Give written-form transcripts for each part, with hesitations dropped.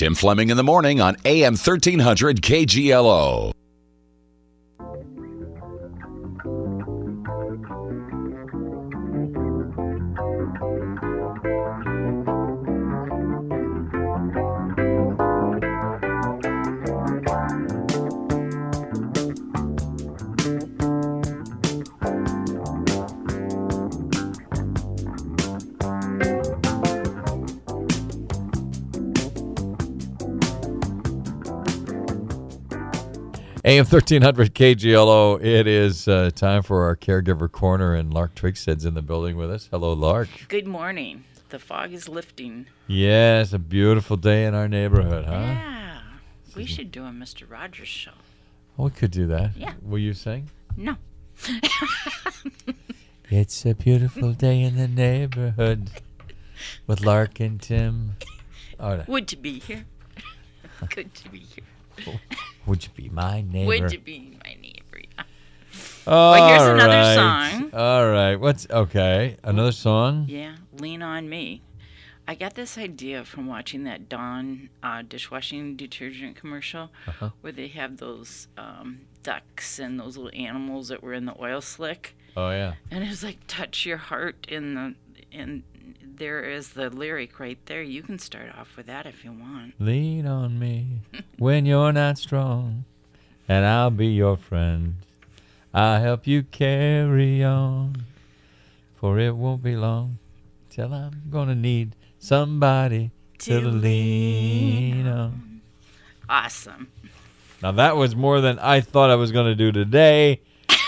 Tim Fleming in the morning on AM 1300 KGLO. AM 1300 KGLO, it is time for our Caregiver Corner, and Lark Twigstead's in the building with us. Hello, Lark. Good morning. The fog is lifting. Yeah, it's a beautiful day in our neighborhood, huh? Yeah. We should do a Mr. Rogers show. We could do that. Yeah. Will you sing? No. It's a day in the neighborhood with Lark and Tim. Oh, Would you be here? Good to be here. Would you be my neighbor? Would you be my neighbor? Yeah. Well, here's another song. All right. Okay? Another song? Yeah. Lean on Me. I got this idea from watching that Dawn dishwashing detergent commercial where they have those ducks and those little animals that were in the oil slick. Oh, yeah. And it was like, touch your heart and there is the lyric right there. You can start off with that if you want. Lean on me when you're not strong, and I'll be your friend. I'll help you carry on, for it won't be long till I'm gonna need somebody to lean on. Awesome. Now that was more than I thought I was gonna do today.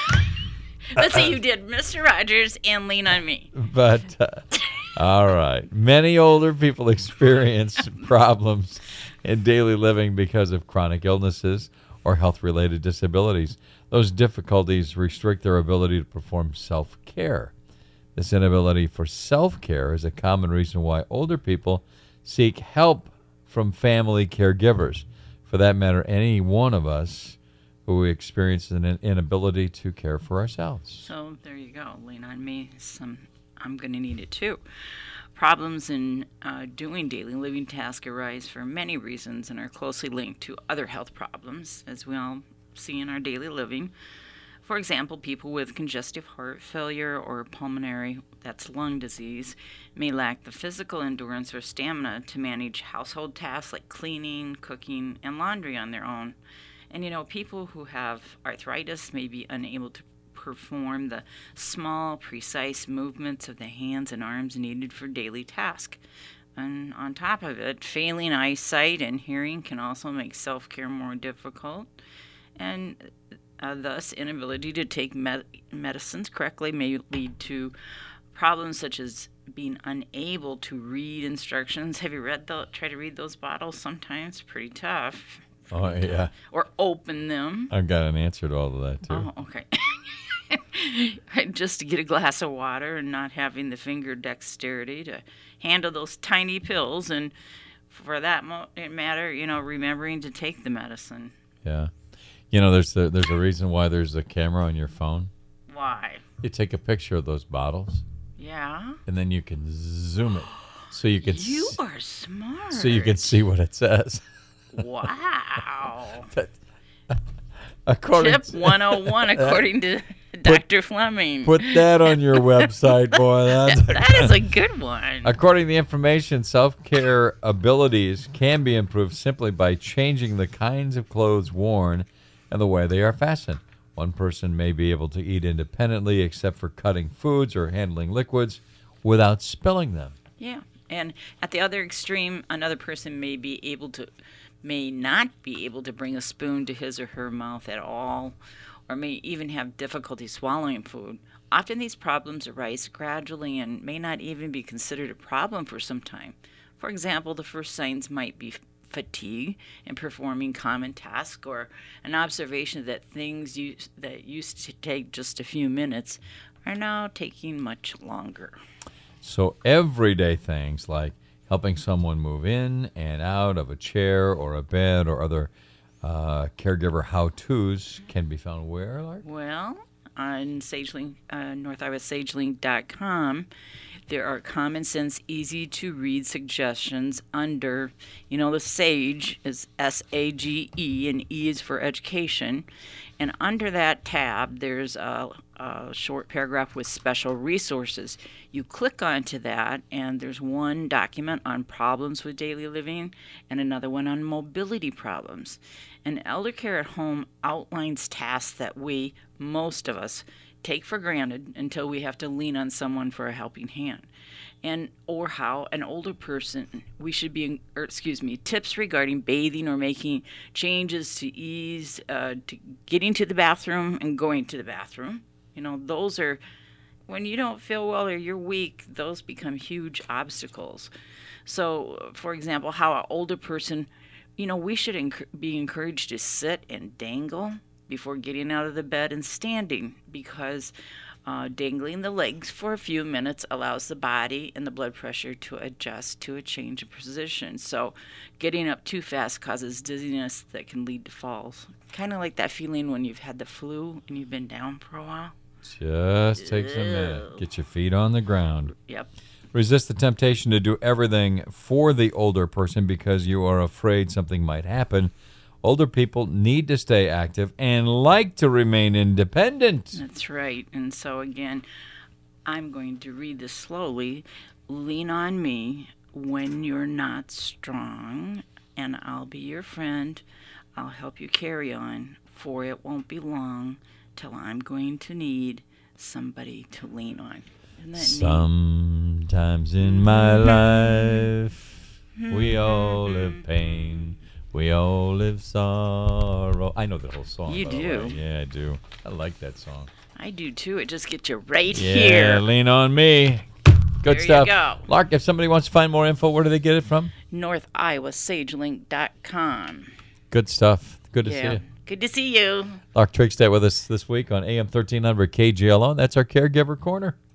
Let's see, you did Mr. Rogers and Lean on Me. But all right. Many older people experience problems in daily living because of chronic illnesses or health-related disabilities. Those difficulties restrict their ability to perform self-care. This inability for self-care is a common reason why older people seek help from family caregivers. For that matter, any one of us who experiences an inability to care for ourselves. So there you go. Lean on me. I'm going to need it too. Problems in doing daily living tasks arise for many reasons and are closely linked to other health problems, as we all see in our daily living. For example, people with congestive heart failure or pulmonary, that's lung disease, may lack the physical endurance or stamina to manage household tasks like cleaning, cooking, and laundry on their own. And people who have arthritis may be unable to perform the small, precise movements of the hands and arms needed for daily tasks. And on top of it, failing eyesight and hearing can also make self-care more difficult. And thus, inability to take medicines correctly may lead to problems such as being unable to read instructions. Have you try to read those bottles? Sometimes pretty tough. Oh, yeah. Or open them. I've got an answer to all of that, too. Oh, okay. Just to get a glass of water and not having the finger dexterity to handle those tiny pills. And for that matter, remembering to take the medicine. Yeah. There's a reason why there's a camera on your phone. Why? You take a picture of those bottles. Yeah. And then you can zoom it. So you can You are smart. So you can see what it says. Wow. Tip 101 according to Dr. Fleming. Put that on your website, boy. That is a good one. According to the information, self-care abilities can be improved simply by changing the kinds of clothes worn and the way they are fastened. One person may be able to eat independently except for cutting foods or handling liquids without spilling them. Yeah. And at the other extreme, another person may not be able to bring a spoon to his or her mouth at all, or may even have difficulty swallowing food. Often these problems arise gradually and may not even be considered a problem for some time. For example, the first signs might be fatigue in performing common tasks, or an observation that things that used to take just a few minutes are now taking much longer. So everyday things like helping someone move in and out of a chair or a bed or other caregiver how-tos can be found where, Lark? Well, on SageLink, NorthIowaSageLink.com. There are common sense, easy to read suggestions under, the SAGE is SAGE, and E is for education. And under that tab, there's a short paragraph with special resources. You click onto that, and there's one document on problems with daily living and another one on mobility problems. And Elder Care at Home outlines tasks that most of us, take for granted until we have to lean on someone for a helping hand. Or how an older person, tips regarding bathing or making changes to ease, to getting to the bathroom and going to the bathroom. Those are, when you don't feel well or you're weak, those become huge obstacles. So, for example, how an older person, we should be encouraged to sit and dangle before getting out of the bed and standing, because dangling the legs for a few minutes allows the body and the blood pressure to adjust to a change of position. So getting up too fast causes dizziness that can lead to falls. Kind of like that feeling when you've had the flu and you've been down for a while. Just takes a minute. Get your feet on the ground. Yep. Resist the temptation to do everything for the older person because you are afraid something might happen. Older people need to stay active and like to remain independent. That's right. And so, again, I'm going to read this slowly. Lean on me when you're not strong, and I'll be your friend. I'll help you carry on, for it won't be long till I'm going to need somebody to lean on. Isn't that neat? Sometimes in my life, we all live pain. We all live sorrow. I know the whole song. You do? Yeah, I do. I like that song. I do too. It just gets you right Yeah, here. lean on me. Good There stuff. you go. Lark, if somebody wants to find more info, where do they get it from? NorthIowaSageLink.com. Good stuff. Good to see Yeah. you. Good to see you. Lark Trigstad with us this week on AM 1300 KGLO. That's our Caregiver Corner.